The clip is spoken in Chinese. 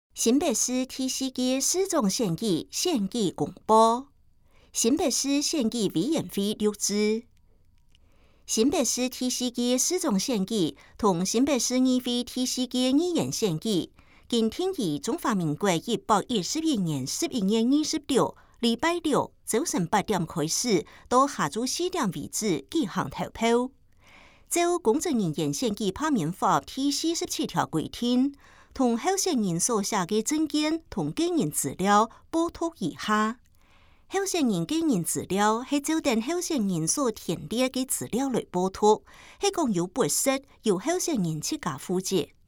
新北市第四届市长选举公布，新北市选举委员会录制。新北市第四届市长选举同新北市议会第四届议员选举，今天于中华民国121年11月26礼拜六早晨8點開始，到下晝4點為止舉行投票。照公職人員選舉罷免法第47條規定，同候選人所寫嘅證件同個人資料報讀以下。候選人個人資料係照定候選人所填列嘅資料來報讀，係講有不實由候選人自家負責。